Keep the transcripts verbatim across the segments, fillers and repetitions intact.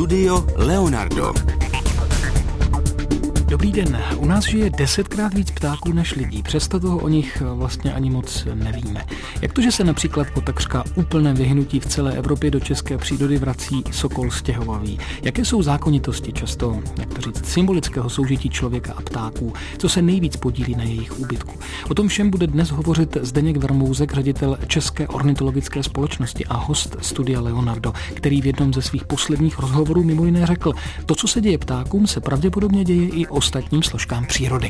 Studio Leonardo. Dobrý den. U nás žije desetkrát víc ptáků než lidí, přesto toho o nich vlastně ani moc nevíme. Jak to, že se například po takřka úplném vyhnutí v celé Evropě do české přírody vrací sokol stěhovavý? Jaké jsou zákonitosti často, jak to říct, symbolického soužití člověka a ptáků? Co se nejvíc podílí na jejich úbytku? O tom všem bude dnes hovořit Zdeněk Varmouzek, ředitel České ornitologické společnosti a host Studia Leonardo, který v jednom ze svých posledních rozhovorů mimo jiné řekl: to, co se děje ptákům, se pravděpodobně děje i ostatním složkám přírody.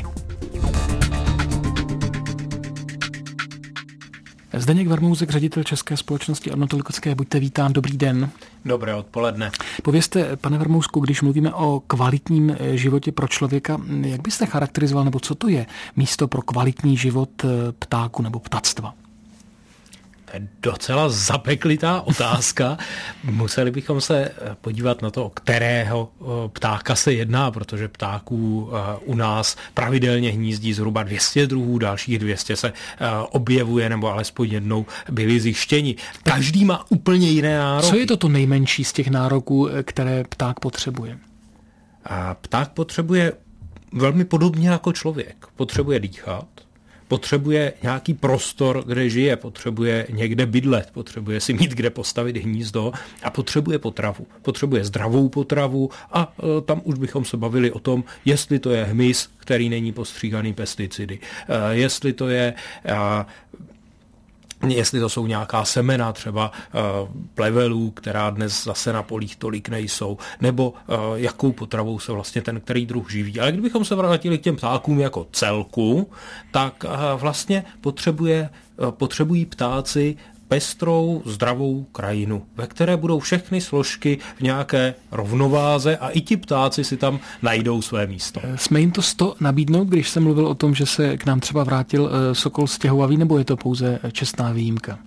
Zdeněk Varmouzek, ředitel České společnosti ornitologické, buďte vítán, dobrý den. Dobré odpoledne. Povězte, pane Varmouzku, když mluvíme o kvalitním životě pro člověka, jak byste charakterizoval, nebo co to je místo pro kvalitní život ptáku nebo ptactva? To je docela zapeklitá otázka. Museli bychom se podívat na to, o kterého ptáka se jedná, protože ptáků u nás pravidelně hnízdí zhruba dvě stě druhů, dalších dvě stě se objevuje, nebo alespoň jednou byli zjištěni. Každý má úplně jiné nároky. Co je to to nejmenší z těch nároků, které pták potřebuje? Pták potřebuje velmi podobně jako člověk. Potřebuje dýchat, potřebuje nějaký prostor, kde žije, potřebuje někde bydlet, potřebuje si mít kde postavit hnízdo a potřebuje potravu. Potřebuje zdravou potravu a e, tam už bychom se bavili o tom, jestli to je hmyz, který není postříhaný pesticidy, e, jestli to je... E, jestli to jsou nějaká semena třeba uh, plevelů, která dnes zase na polích tolik nejsou, nebo uh, jakou potravou se vlastně ten který druh živí. Ale kdybychom se vrátili k těm ptákům jako celku, tak uh, vlastně potřebuje, uh, potřebují ptáci pestrou, zdravou krajinu, ve které budou všechny složky v nějaké rovnováze a i ti ptáci si tam najdou své místo. Jsme jim to sto nabídnout, když jsem mluvil o tom, že se k nám třeba vrátil sokol stěhovavý, nebo je to pouze čestná výjimka?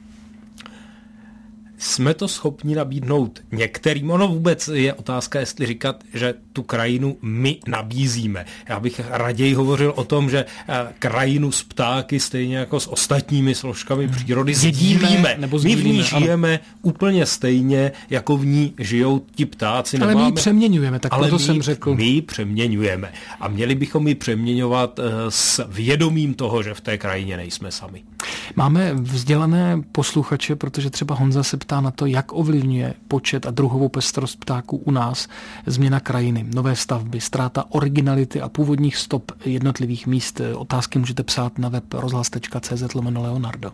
Jsme to schopni nabídnout některým. Ono vůbec je otázka, jestli říkat, že tu krajinu my nabízíme. Já bych raději hovořil o tom, že krajinu s ptáky stejně jako s ostatními složkami přírody sdílíme. Nebo my v ní žijeme ano. úplně stejně, jako v ní žijou ti ptáci. Ale Nemáme, my ji přeměňujeme, tak ale to my, jsem řekl. My ji přeměňujeme. A měli bychom ji přeměňovat s vědomím toho, že v té krajině nejsme sami. Máme vzdělané posluchače, protože třeba Honza se ptá na to, jak ovlivňuje počet a druhovou pestrost ptáků u nás změna krajiny, nové stavby, ztráta originality a původních stop jednotlivých míst. Otázky můžete psát na web rozhlas tečka cé zet lomeno Leonardo.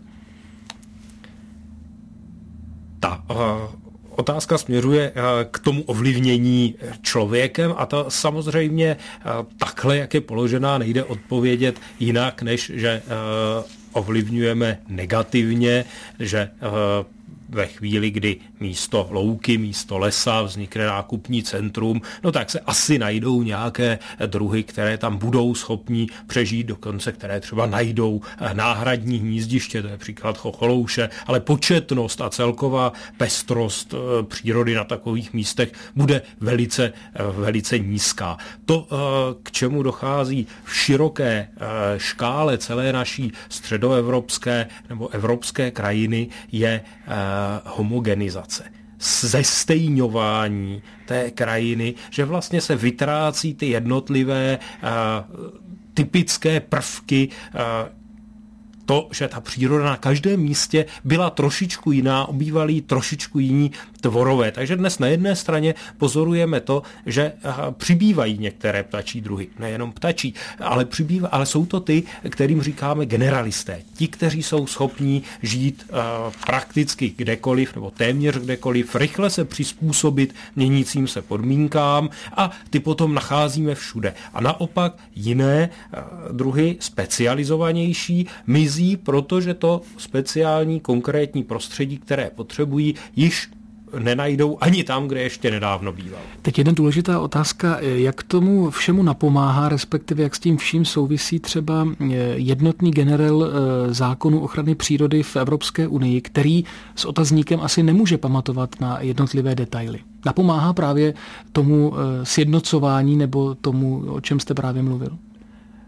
Ta uh, otázka směřuje uh, k tomu ovlivnění člověkem a to samozřejmě uh, takhle, jak je položená, nejde odpovědět jinak, než že uh, ovlivňujeme negativně, že uh, ve chvíli, kdy místo louky, místo lesa vznikne nákupní centrum, no tak se asi najdou nějaké druhy, které tam budou schopní přežít, dokonce které třeba najdou náhradní hnízdiště, to je příklad chocholouše, ale početnost a celková pestrost přírody na takových místech bude velice, velice nízká. To, k čemu dochází v široké škále celé naší středoevropské nebo evropské krajiny, je homogenizace, zestejňování té krajiny, že vlastně se vytrácí ty jednotlivé uh, typické prvky, uh, to, že ta příroda na každém místě byla trošičku jiná, obývalí trošičku jiní tvorové. Takže dnes na jedné straně pozorujeme to, že přibývají některé ptačí druhy. Nejenom ptačí, ale, přibývá, ale jsou to ty, kterým říkáme generalisté. Ti, kteří jsou schopní žít uh, prakticky kdekoliv nebo téměř kdekoliv, rychle se přizpůsobit měnícím se podmínkám a ty potom nacházíme všude. A naopak jiné uh, druhy, specializovanější, mizí, protože to speciální konkrétní prostředí, které potřebují, již nenajdou ani tam, kde ještě nedávno býval. Teď jedna důležitá otázka, jak tomu všemu napomáhá, respektive jak s tím vším souvisí třeba jednotný generel zákonu ochrany přírody v Evropské unii, který s otazníkem asi nemůže pamatovat na jednotlivé detaily. Napomáhá právě tomu sjednocování nebo tomu, o čem jste právě mluvil?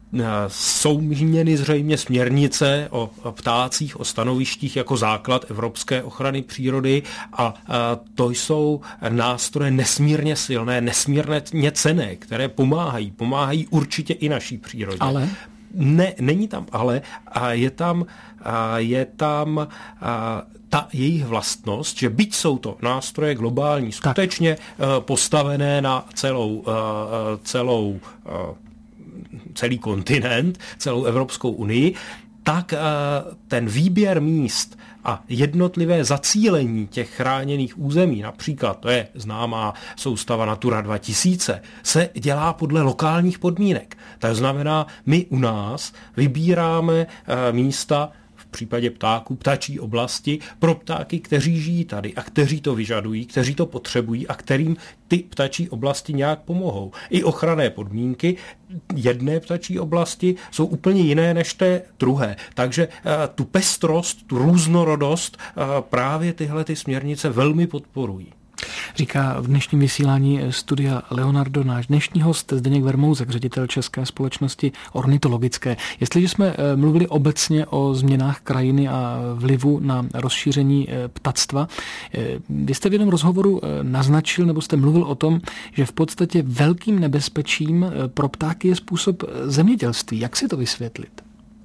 Jsou míněny zřejmě směrnice o ptácích, o stanovištích jako základ evropské ochrany přírody a to jsou nástroje nesmírně silné, nesmírně cenné, které pomáhají, pomáhají určitě i naší přírodě. Ale? Ne, není tam ale, a je tam, a je tam a ta jejich vlastnost, že byť jsou to nástroje globální, skutečně tak. postavené na celou, celou celý kontinent, celou Evropskou unii, tak ten výběr míst a jednotlivé zacílení těch chráněných území, například to je známá soustava Natura dva tisíce, se dělá podle lokálních podmínek. To znamená, my u nás vybíráme místa v případě ptáků, ptačí oblasti pro ptáky, kteří žijí tady a kteří to vyžadují, kteří to potřebují a kterým ty ptačí oblasti nějak pomohou. I ochranné podmínky jedné ptačí oblasti jsou úplně jiné než té druhé. Takže tu pestrost, tu různorodost právě tyhle ty směrnice velmi podporují. Říká v dnešním vysílání Studia Leonardo náš dnešní host Zdeněk Vermouzek, ředitel České společnosti ornitologické. Jestliže jsme mluvili obecně o změnách krajiny a vlivu na rozšíření ptactva, vy jste v jednom rozhovoru naznačil, nebo jste mluvil o tom, že v podstatě velkým nebezpečím pro ptáky je způsob zemědělství. Jak si to vysvětlit?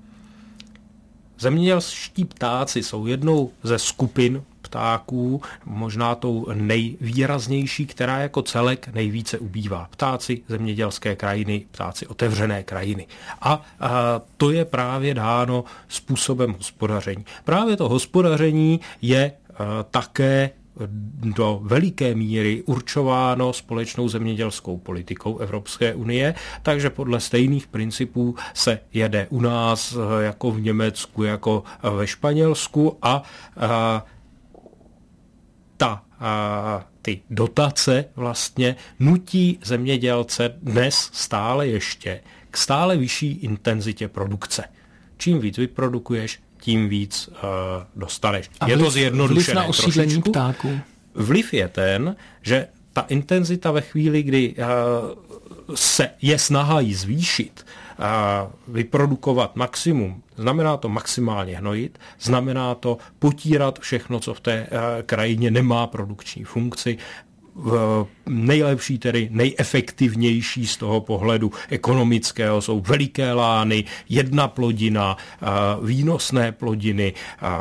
Zemědělští ptáci jsou jednou ze skupin ptáků, možná tou nejvýraznější, která jako celek nejvíce ubývá. Ptáci zemědělské krajiny, ptáci otevřené krajiny. A, a to je právě dáno způsobem hospodaření. Právě to hospodaření je a, také do veliké míry určováno společnou zemědělskou politikou Evropské unie, takže podle stejných principů se jede u nás jako v Německu, jako ve Španělsku a, a ta, a ty dotace vlastně nutí zemědělce dnes stále ještě k stále vyšší intenzitě produkce. Čím víc vyprodukuješ, tím víc uh, dostaneš. A je vliv, to zjednodušené vliv na osídlení trošičku. Ptáků. Vliv je ten, že ta intenzita ve chvíli, kdy uh, se je snaha jí zvýšit, uh, vyprodukovat maximum, znamená to maximálně hnojit, znamená to potírat všechno, co v té uh, krajině nemá produkční funkci, v nejlepší, tedy nejefektivnější z toho pohledu ekonomického jsou veliké lány, jedna plodina, výnosné plodiny,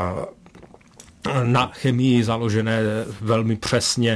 na chemii založené velmi přesně,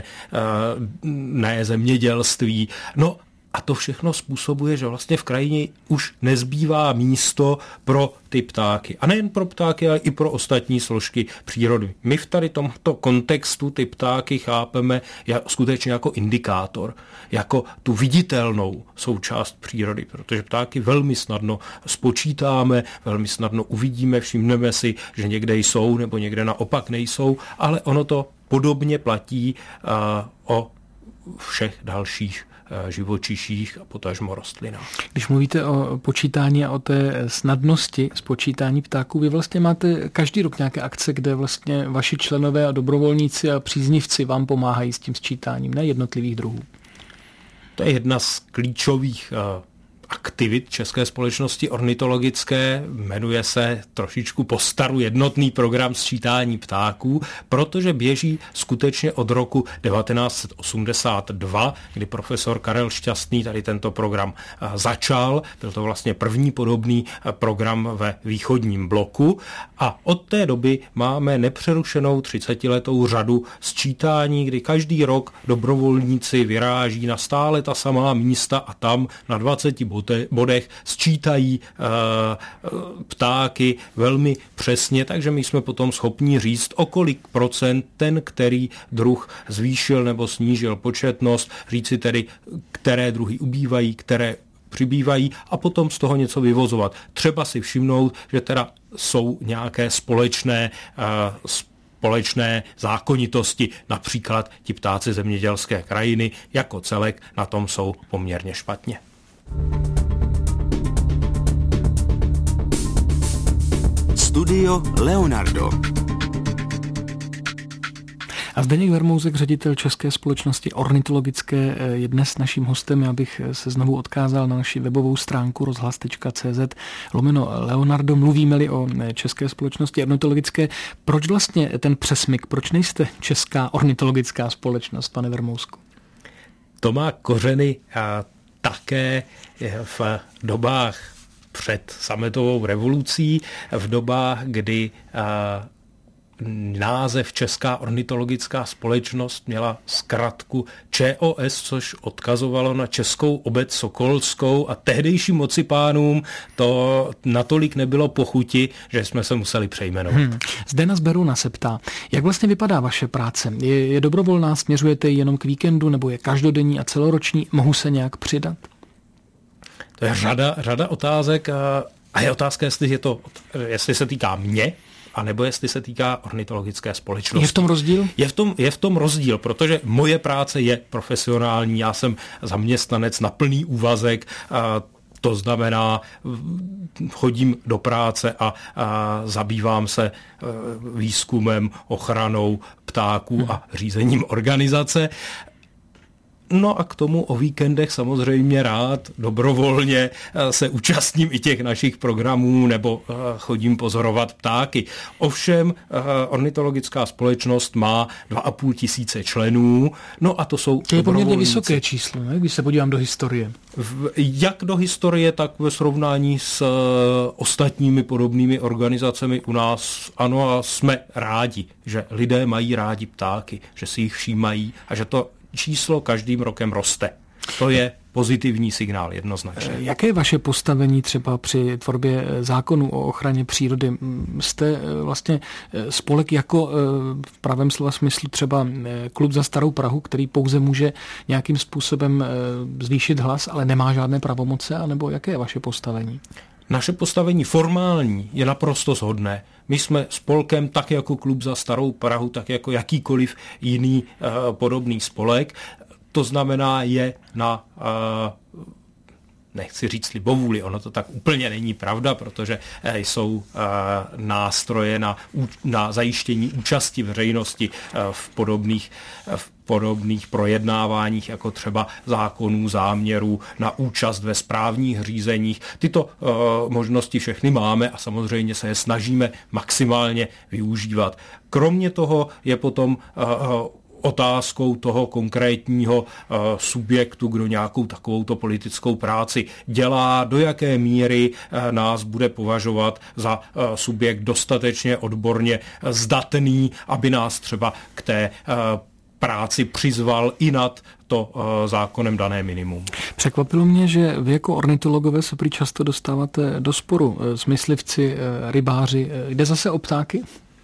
ne zemědělství. No a to všechno způsobuje, že vlastně v krajině už nezbývá místo pro ty ptáky. A nejen pro ptáky, ale i pro ostatní složky přírody. My v tady tomto kontextu ty ptáky chápeme skutečně jako indikátor, jako tu viditelnou součást přírody, protože ptáky velmi snadno spočítáme, velmi snadno uvidíme, všimneme si, že někde jsou nebo někde naopak nejsou, ale ono to podobně platí uh, o všech dalších živočiších a potažmo rostlinách. Když mluvíte o počítání a o té snadnosti spočítání ptáků, vy vlastně máte každý rok nějaké akce, kde vlastně vaši členové a dobrovolníci a příznivci vám pomáhají s tím sčítáním, ne jednotlivých druhů. To je jedna z klíčových aktivit České společnosti ornitologické, jmenuje se trošičku po staru jednotný program sčítání ptáků, protože běží skutečně od roku devatenáct set osmdesát dva, kdy profesor Karel Šťastný tady tento program začal. Byl to vlastně první podobný program ve východním bloku a od té doby máme nepřerušenou třicetiletou řadu sčítání, kdy každý rok dobrovolníci vyráží na stále ta samá místa a tam na dvaceti bodech sčítají uh, ptáky velmi přesně, takže my jsme potom schopni říct, o kolik procent ten, který druh zvýšil nebo snížil početnost, říci tedy, které druhy ubývají, které přibývají a potom z toho něco vyvozovat. Třeba si všimnout, že teda jsou nějaké společné uh, společné zákonitosti, například ti ptáci zemědělské krajiny jako celek na tom jsou poměrně špatně. Studio Leonardo. A Zdeněk Vermousek, ředitel České společnosti ornitologické, je dnes naším hostem. Já bych se znovu odkázal na naši webovou stránku rozhlas tečka cé zet lomeno Leonardo. Mluvíme-li o České společnosti ornitologické. Proč vlastně ten přesmyk? Proč nejste Česká ornitologická společnost, pane Vermousku? To má kořeny a také v dobách před sametovou revolucí, v dobách, kdy a, název Česká ornitologická společnost měla zkratku ČOS, což odkazovalo na Českou obec sokolskou a tehdejším mocipánům to natolik nebylo pochuti, že jsme se museli přejmenovat. Hmm. Zdena z Berouna se ptá, jak vlastně vypadá vaše práce? Je, je dobrovolná, směřujete jenom k víkendu, nebo je každodenní a celoroční? Mohu se nějak přidat? To je řada, řada otázek a, a je otázka, jestli, je to, jestli se týká mě, anebo jestli se týká ornitologické společnosti. Je v tom rozdíl? Je v tom, je v tom rozdíl, protože moje práce je profesionální, já jsem zaměstnanec na plný úvazek, a to znamená, chodím do práce a, a zabývám se výzkumem, ochranou ptáků hmm. a řízením organizace. No a k tomu o víkendech samozřejmě rád, dobrovolně se účastním i těch našich programů nebo chodím pozorovat ptáky. Ovšem ornitologická společnost má dva a půl tisíce členů, no a to jsou to je poměrně vysoké číslo, ne? Když se podívám do historie. V, jak do historie, tak ve srovnání s ostatními podobnými organizacemi u nás, ano, a jsme rádi, že lidé mají rádi ptáky, že si jich všímají a že to číslo každým rokem roste. To je pozitivní signál jednoznačně. Jaké je vaše postavení třeba při tvorbě zákonu o ochraně přírody? Jste vlastně spolek jako v pravém slova smyslu třeba Klub za starou Prahu, který pouze může nějakým způsobem zvýšit hlas, ale nemá žádné pravomoce, anebo jaké je vaše postavení? Naše postavení formální je naprosto shodné. My jsme spolkem tak jako Klub za starou Prahu, tak jako jakýkoliv jiný uh, podobný spolek. To znamená, je na, uh, nechci říct libovůli, ono to tak úplně není pravda, protože uh, jsou uh, nástroje na, na zajištění účasti veřejnosti uh, v podobných uh, v podobných projednáváních, jako třeba zákonů, záměrů na účast ve správních řízeních. Tyto uh, možnosti všechny máme a samozřejmě se je snažíme maximálně využívat. Kromě toho je potom uh, otázkou toho konkrétního uh, subjektu, kdo nějakou takovouto politickou práci dělá, do jaké míry uh, nás bude považovat za uh, subjekt dostatečně odborně zdatný, aby nás třeba k té uh, práci přizval i nad to uh, zákonem dané minimum. Překvapilo mě, že vy jako ornitologové se prý často dostáváte do sporu s myslivci, rybáři. Jde zase o ptáky?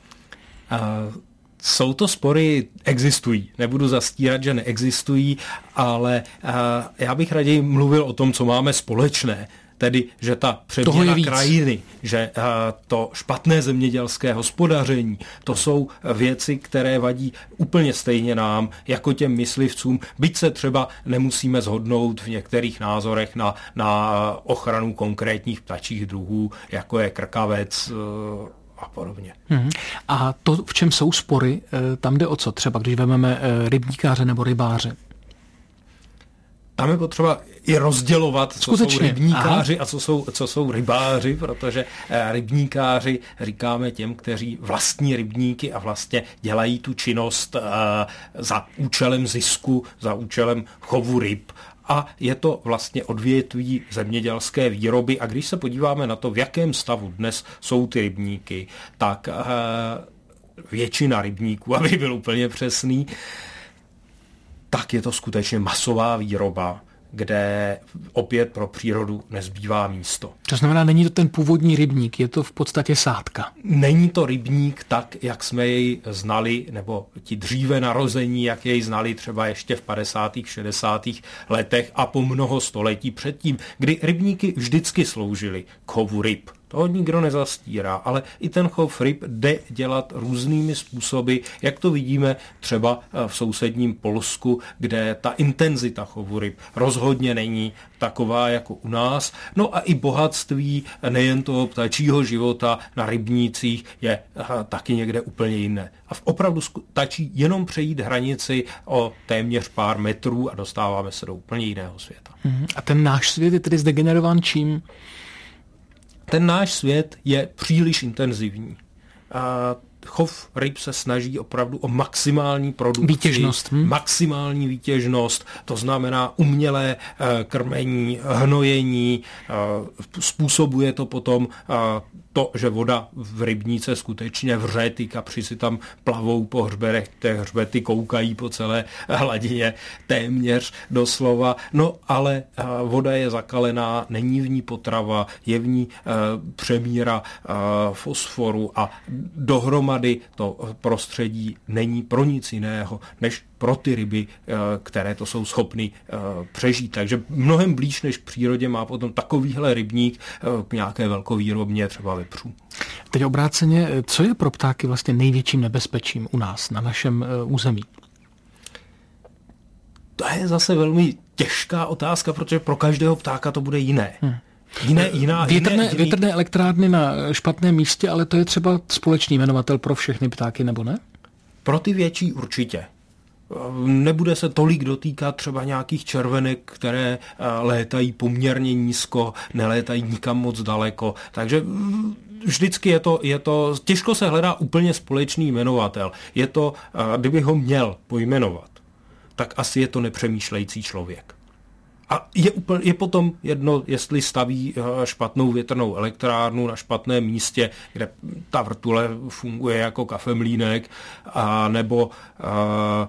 Uh, Jsou to spory, existují. Nebudu zastírat, že neexistují, ale uh, já bych raději mluvil o tom, co máme společné. Tedy, že ta přeměna krajiny, že uh, to špatné zemědělské hospodaření, to jsou věci, které vadí úplně stejně nám, jako těm myslivcům, byť se třeba nemusíme shodnout v některých názorech na, na ochranu konkrétních ptačích druhů, jako je krkavec, uh, a podobně. Hmm. A to, v čem jsou spory, tam jde o co? Třeba když vezmeme rybníkáře nebo rybáře? Tam je potřeba i rozdělovat, co Skutečně? jsou rybníkáři Aha. a co jsou, co jsou rybáři, protože rybníkáři říkáme těm, kteří vlastní rybníky a vlastně dělají tu činnost uh, za účelem zisku, za účelem chovu ryb. A je to vlastně odvětví zemědělské výroby. A když se podíváme na to, v jakém stavu dnes jsou ty rybníky, tak uh, většina rybníků, aby byl úplně přesný, tak je to skutečně masová výroba, kde opět pro přírodu nezbývá místo. To znamená, není to ten původní rybník, je to v podstatě sádka. Není to rybník tak, jak jsme jej znali, nebo ti dříve narození, jak jej znali třeba ještě v padesátých, šedesátých letech a po mnoho století předtím, kdy rybníky vždycky sloužily k chovu ryb. To nikdo nezastírá, ale i ten chov ryb jde dělat různými způsoby, jak to vidíme třeba v sousedním Polsku, kde ta intenzita chovu ryb rozhodně není taková jako u nás. No a i bohatství nejen toho ptačího života na rybnících je taky někde úplně jiné. A opravdu stačí jenom přejít hranici o téměř pár metrů a dostáváme se do úplně jiného světa. A ten náš svět je tedy zdegenerován čím? Ten náš svět je příliš intenzivní. A chov ryb se snaží opravdu o maximální produkci, výtěžnost, hm? maximální výtěžnost, to znamená umělé krmení, hnojení, způsobuje to potom to, že voda v rybníce skutečně vře, ty kapři si tam plavou po hřbetech, ty hřbety koukají po celé hladině téměř doslova, no ale voda je zakalená, není v ní potrava, je v ní přemíra fosforu a dohromady to prostředí není pro nic jiného, než pro ty ryby, které to jsou schopny přežít. Takže mnohem blíž než v přírodě má potom takovýhle rybník k nějaké velkovýrobně, třeba vepřů. Teď obráceně, co je pro ptáky vlastně největším nebezpečím u nás, na našem území? To je zase velmi těžká otázka, protože pro každého ptáka to bude jiné. Hmm. Jiné, jiná, větrné, jiné, větrné elektrárny na špatném místě, ale to je třeba společný jmenovatel pro všechny ptáky, nebo ne? Pro ty větší určitě. Nebude se tolik dotýkat třeba nějakých červenek, které létají poměrně nízko, nelétají nikam moc daleko. Takže vždycky je to, je to, těžko se hledá úplně společný jmenovatel. Je to, kdybych ho měl pojmenovat, tak asi je to nepřemýšlející člověk. A je, úplně, je potom jedno, jestli staví špatnou větrnou elektrárnu na špatném místě, kde ta vrtule funguje jako kafemlýnek, a nebo a,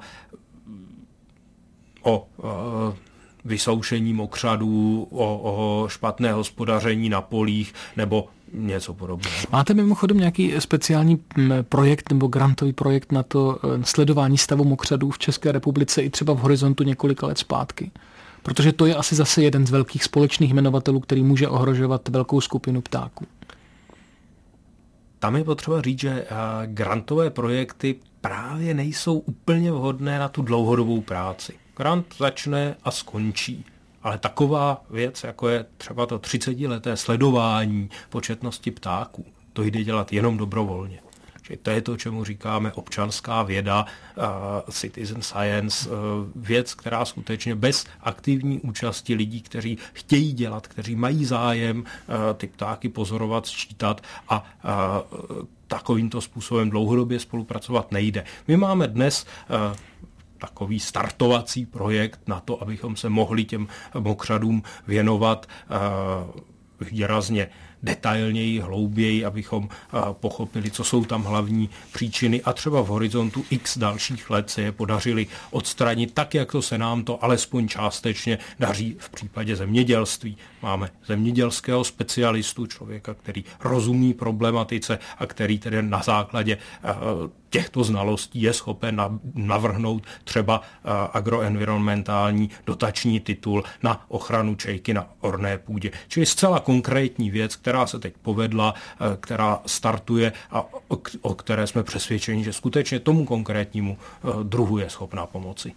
o a, vysoušení mokřadů, o, o špatné hospodaření na polích, nebo něco podobného. Máte mimochodem nějaký speciální projekt nebo grantový projekt na to sledování stavu mokřadů v České republice i třeba v horizontu několika let zpátky? Protože to je asi zase jeden z velkých společných jmenovatelů, který může ohrožovat velkou skupinu ptáků. Tam je potřeba říct, že grantové projekty právě nejsou úplně vhodné na tu dlouhodobou práci. Grant začne a skončí. Ale taková věc, jako je třeba to třicetileté sledování početnosti ptáků, to jde dělat jenom dobrovolně. Že to je to, čemu říkáme občanská věda, uh, citizen science, uh, věc, která skutečně bez aktivní účasti lidí, kteří chtějí dělat, kteří mají zájem uh, ty ptáky pozorovat, sčítat a uh, takovýmto způsobem dlouhodobě spolupracovat nejde. My máme dnes uh, takový startovací projekt na to, abychom se mohli těm mokřadům věnovat uh, výrazně detailněji, hlouběji, abychom pochopili, co jsou tam hlavní příčiny a třeba v horizontu x dalších let se je podařili odstranit tak, jak to se nám to alespoň částečně daří v případě zemědělství. Máme zemědělského specialistu, člověka, který rozumí problematice a který tedy na základě těchto znalostí je schopen navrhnout třeba agroenvironmentální dotační titul na ochranu čejky na orné půdě. Čili zcela konkrétní věc, která se teď povedla, která startuje a o které jsme přesvědčeni, že skutečně tomu konkrétnímu druhu je schopná pomoci.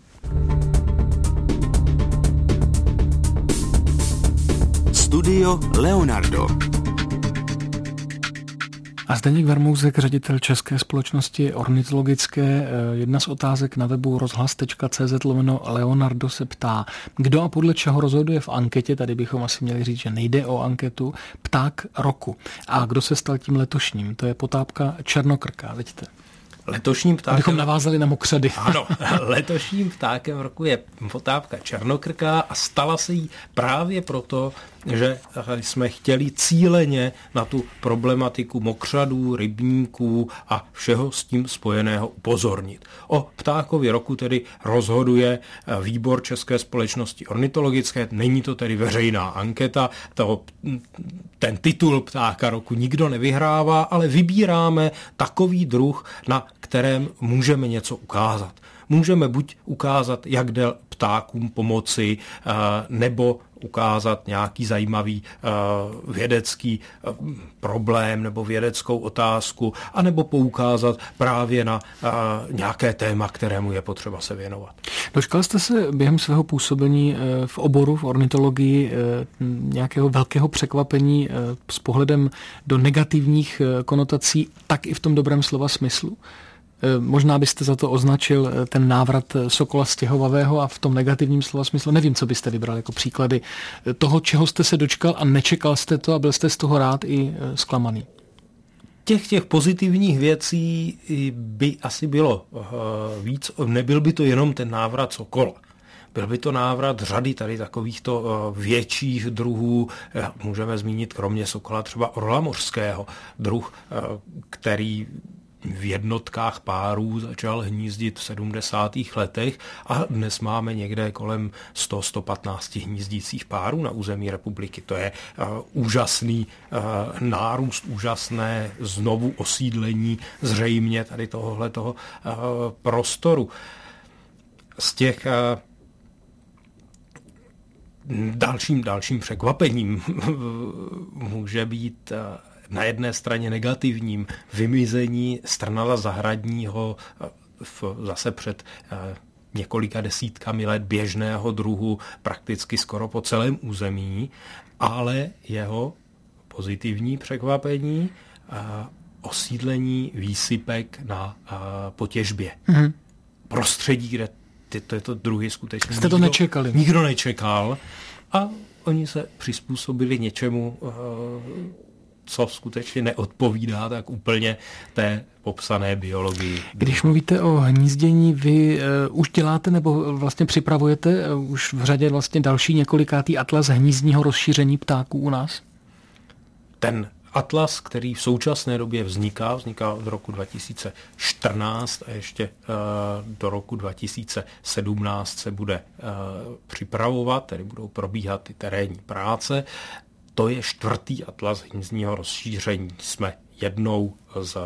Studio Leonardo. A Zdeněk Vermouzek, ředitel České společnosti ornitologické. Jedna z otázek na webu rozhlas tečka cé zet lomeno Leonardo se ptá, kdo a podle čeho rozhoduje v anketě, tady bychom asi měli říct, že nejde o anketu, pták roku. A kdo se stal tím letošním? To je potápka černokrka, vidíte. Letošním ptákem... Abychom navázali na mokřady. Ano, letošním ptákem roku je potápka černokrka a stala se jí právě proto, že jsme chtěli cíleně na tu problematiku mokřadů, rybníků a všeho s tím spojeného upozornit. O ptákovi roku tedy rozhoduje výbor České společnosti ornitologické, není to tedy veřejná anketa, to, ten titul ptáka roku nikdo nevyhrává, ale vybíráme takový druh, na kterém můžeme něco ukázat. Můžeme buď ukázat, jak jde ptákům pomoci nebo ukázat nějaký zajímavý vědecký problém nebo vědeckou otázku, anebo poukázat právě na nějaké téma, kterému je potřeba se věnovat. Dočkal jste se během svého působení v oboru, v ornitologii, nějakého velkého překvapení s pohledem do negativních konotací, tak i v tom dobrém slova smyslu? Možná byste za to označil ten návrat sokola stěhovavého a v tom negativním slova smyslu. Nevím, co byste vybral jako příklady toho, čeho jste se dočkal a nečekal jste to a byl jste z toho rád i zklamaný. Těch, těch pozitivních věcí by asi bylo víc. Nebyl by to jenom ten návrat sokola. Byl by to návrat řady tady takovýchto větších druhů. Můžeme zmínit kromě sokola třeba orla mořského, druh, který v jednotkách párů začal hnízdit v sedmdesátých letech a dnes máme někde kolem sto až sto patnáct hnízdících párů na území republiky. To je uh, úžasný uh, nárůst, úžasné znovu osídlení zřejmě tady tohohletoho uh, prostoru. Z těch uh, dalším, dalším překvapením může být uh, na jedné straně negativním vymizení strnada zahradního v, zase před eh, několika desítkami let běžného druhu prakticky skoro po celém území, ale jeho pozitivní překvapení eh, osídlení výsypek na eh, potěžbě. Mm-hmm. Prostředí, kde ty, tyto druhy skutečně jste to nikdo, nečekali. nikdo nečekal a oni se přizpůsobili něčemu, eh, co skutečně neodpovídá tak úplně té popsané biologii. Když mluvíte o hnízdění, vy uh, už děláte nebo vlastně připravujete uh, už v řadě vlastně další několikátý atlas hnízdního rozšíření ptáků u nás? Ten atlas, který v současné době vzniká, vzniká od roku dva tisíce čtrnáct a ještě uh, do roku dva tisíce sedmnáct se bude uh, připravovat, tedy budou probíhat ty terénní práce. To je čtvrtý atlas hnízdního rozšíření. Jsme jednou z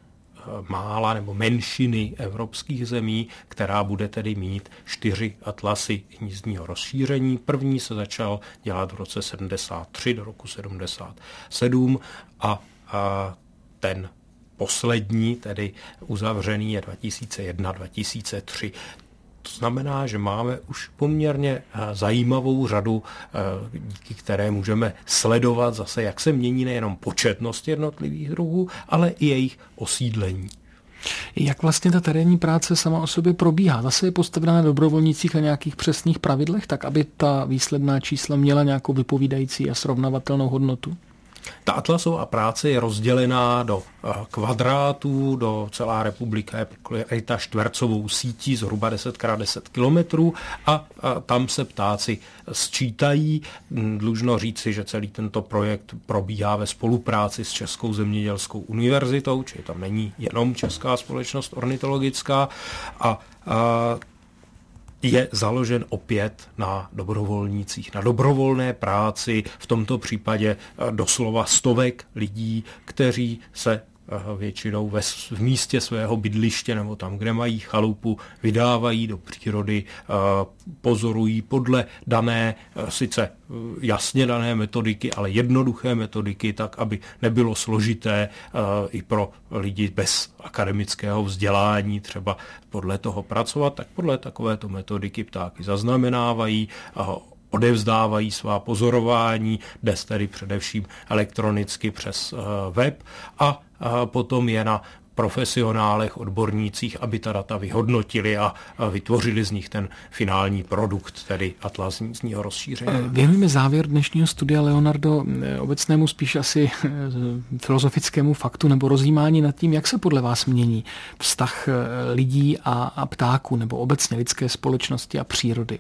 mála nebo menšiny evropských zemí, která bude tedy mít čtyři atlasy hnízdního rozšíření. První se začal dělat v roce sedmdesát tři do roku sedmdesát sedm a, a ten poslední, tedy uzavřený, je dva tisíce jedna dva tisíce tři. To znamená, že máme už poměrně zajímavou řadu, díky které můžeme sledovat zase, jak se mění nejenom početnost jednotlivých druhů, ale i jejich osídlení. Jak vlastně ta terénní práce sama o sobě probíhá? Zase je postavená na dobrovolnících a nějakých přesných pravidlech, tak aby ta výsledná čísla měla nějakou vypovídající a srovnavatelnou hodnotu? Ta atlasová práce je rozdělená do kvadrátů, do celá republika je pokryta čtvercovou sítí zhruba deset krát deset kilometrů a, a tam se ptáci sčítají. Dlužno říci, že celý tento projekt probíhá ve spolupráci s Českou zemědělskou univerzitou, čili tam není jenom Česká společnost ornitologická a, a je založen opět na dobrovolnících, na dobrovolné práci, v tomto případě doslova stovek lidí, kteří se většinou ve, v místě svého bydliště nebo tam, kde mají chalupu, vydávají do přírody, pozorují podle dané, sice jasně dané metodiky, ale jednoduché metodiky, tak, aby nebylo složité i pro lidi bez akademického vzdělání třeba podle toho pracovat, tak podle takovéto metodiky ptáky zaznamenávají, odevzdávají svá pozorování, dnes tedy především elektronicky přes web a potom je na profesionálech, odbornících, aby ta data vyhodnotili a vytvořili z nich ten finální produkt, tedy atlas hnízdního rozšíření. Věnujeme závěr dnešního studia, Leonardo, obecnému spíš asi filozofickému faktu nebo rozjímání nad tím, jak se podle vás mění vztah lidí a, a ptáků nebo obecně lidské společnosti a přírody.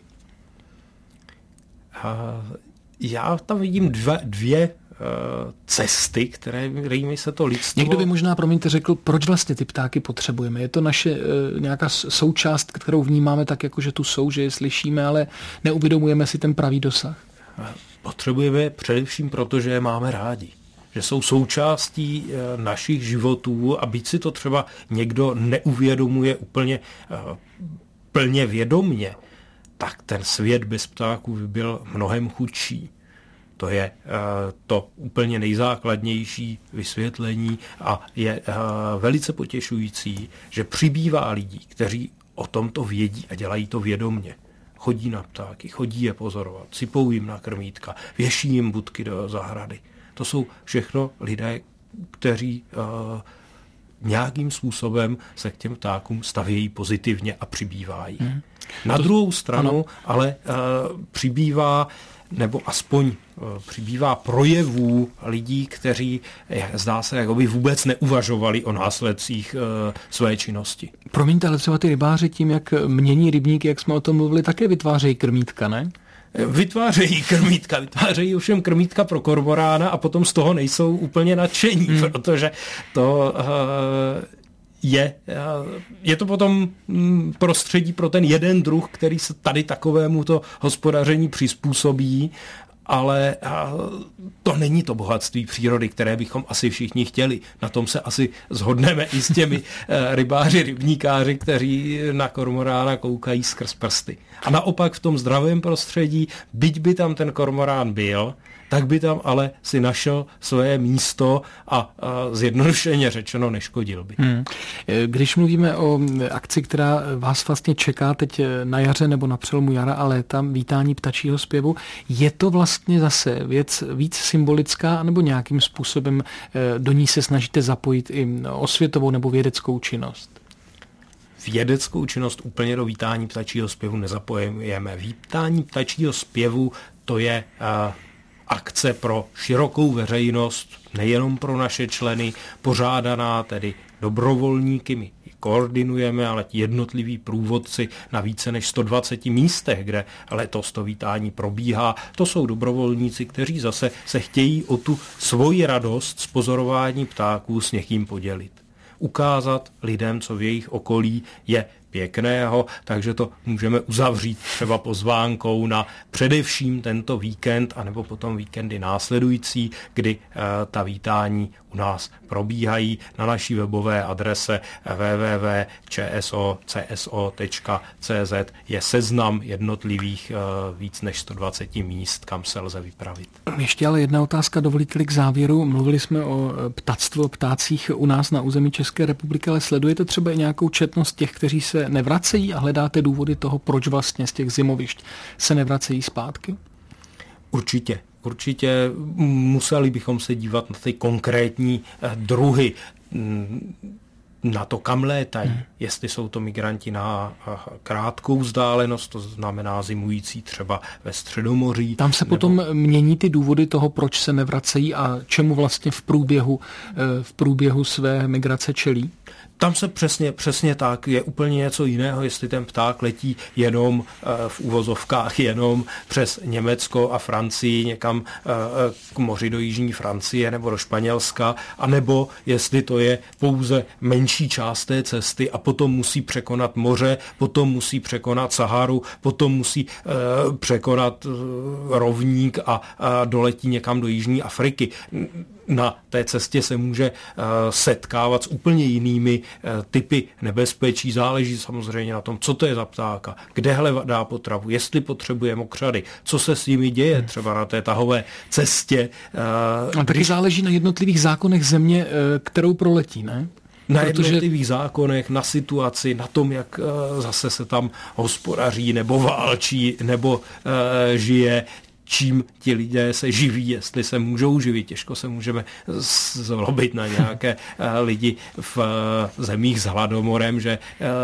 Já tam vidím dvě, dvě cesty, kterými se to lidstvo... Někdo by možná, promiňte, řekl, proč vlastně ty ptáky potřebujeme. Je to naše e, nějaká součást, kterou vnímáme tak, jako že tu jsou, že je slyšíme, ale neuvědomujeme si ten pravý dosah. Potřebujeme především proto, že je máme rádi. Že jsou součástí e, našich životů a byť si to třeba někdo neuvědomuje úplně e, plně vědomně, tak ten svět bez ptáků by byl mnohem chudší. To je uh, to úplně nejzákladnější vysvětlení a je uh, velice potěšující, že přibývá lidí, kteří o tomto vědí a dělají to vědomně. Chodí na ptáky, chodí je pozorovat, sypou jim na krmítka, věší jim budky do zahrady. To jsou všechno lidé, kteří uh, nějakým způsobem se k těm ptákům stavějí pozitivně a přibývají. Hmm. Na to, druhou stranu ano. ale uh, přibývá nebo aspoň přibývá projevů lidí, kteří, zdá se, jakoby vůbec neuvažovali o následcích e, své činnosti. Promiňte, ale třeba ty rybáři tím, jak mění rybníky, jak jsme o tom mluvili, také vytvářejí krmítka, ne? Vytvářejí krmítka, vytvářejí ovšem krmítka pro kormorána a potom z toho nejsou úplně nadšení, hmm. protože to... E, Je, je to potom prostředí pro ten jeden druh, který se tady takovému to hospodaření přizpůsobí, ale to není to bohatství přírody, které bychom asi všichni chtěli. Na tom se asi shodneme i s těmi rybáři, rybníkáři, kteří na kormorána koukají skrz prsty. A naopak v tom zdravém prostředí, byť by tam ten kormorán byl, tak by tam ale si našel své místo a, a zjednodušeně řečeno neškodil by. Hmm. Když mluvíme o akci, která vás vlastně čeká teď na jaře nebo na přelomu jara a léta, vítání ptačího zpěvu, je to vlastně zase věc víc symbolická nebo nějakým způsobem do ní se snažíte zapojit i osvětovou nebo vědeckou činnost? Vědeckou činnost úplně do vítání ptačího zpěvu nezapojujeme. Vítání ptačího zpěvu to je... Uh, akce pro širokou veřejnost, nejenom pro naše členy, pořádaná tedy dobrovolníky, my ji koordinujeme, ale ti jednotliví průvodci na více než sto dvaceti místech, kde letos to vítání probíhá, to jsou dobrovolníci, kteří zase se chtějí o tu svoji radost z pozorování ptáků s někým podělit. Ukázat lidem, co v jejich okolí je pěkného, takže to můžeme uzavřít třeba pozvánkou na především tento víkend, anebo potom víkendy následující, kdy e, ta vítání u nás probíhají. Na naší webové adrese w w w tečka č s o c s o tečka c z je seznam jednotlivých e, víc než sto dvaceti míst, kam se lze vypravit. Ještě ale jedna otázka, dovolíte-li k závěru. Mluvili jsme o ptactvu, o ptácích u nás na území České republiky, ale sledujete třeba i nějakou četnost těch, kteří se nevracejí a hledáte důvody toho, proč vlastně z těch zimovišť se nevracejí zpátky? Určitě. Určitě museli bychom se dívat na ty konkrétní druhy, na to, kam létají. Hmm. Jestli jsou to migranti na krátkou vzdálenost, to znamená zimující třeba ve Středomoří. Tam se nebo... potom mění ty důvody toho, proč se nevracejí a čemu vlastně v průběhu, v průběhu své migrace čelí? Tam se přesně, přesně tak, je úplně něco jiného, jestli ten pták letí jenom v uvozovkách, jenom přes Německo a Francii někam k moři do jižní Francie nebo do Španělska, anebo jestli to je pouze menší část té cesty a potom musí překonat moře, potom musí překonat Saharu, potom musí překonat rovník a doletí někam do jižní Afriky. Na té cestě se může setkávat s úplně jinými typy nebezpečí. Záleží samozřejmě na tom, co to je za ptáka, kde hledá potravu, jestli potřebuje mokřady, co se s nimi děje třeba na té tahové cestě. A taky když... záleží na jednotlivých zákonech země, kterou proletí, ne? Na Protože... jednotlivých zákonech, na situaci, na tom, jak uh, zase se tam hospodaří, nebo válčí, nebo uh, žije, čím ti lidé se živí, jestli se můžou živit. Těžko se můžeme zlobit na nějaké lidi v zemích s hladomorem, že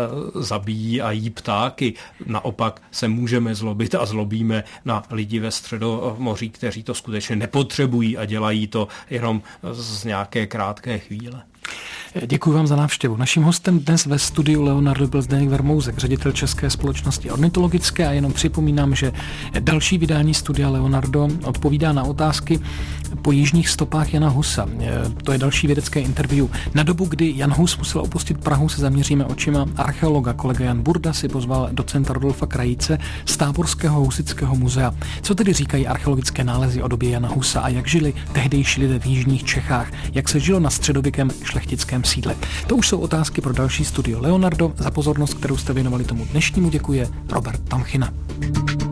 zabíjí a jí ptáky. Naopak se můžeme zlobit a zlobíme na lidi ve Středomoří, kteří to skutečně nepotřebují a dělají to jenom z nějaké krátké chvíle. Děkuji vám za návštěvu. Naším hostem dnes ve studiu Leonardo byl Zdeněk Vermouzek, ředitel České společnosti ornitologické, a jenom připomínám, že další vydání studia Leonardo odpovídá na otázky po jižních stopách Jana Husa. To je další vědecké interview. Na dobu, kdy Jan Hus musel opustit Prahu, se zaměříme očima archeologa. Kolega Jan Burda si pozval docenta Rodolfa Krajíce z Táborského husitského muzea. Co tedy říkají archeologické nálezy o době Jana Husa a jak žili tehdejší lidé v jižních Čechách? Jak se žilo na středověkém šlechtickém sídle? To už jsou otázky pro další studio Leonardo. Za pozornost, kterou jste věnovali tomu dnešnímu, děkuje Robert Tamchina.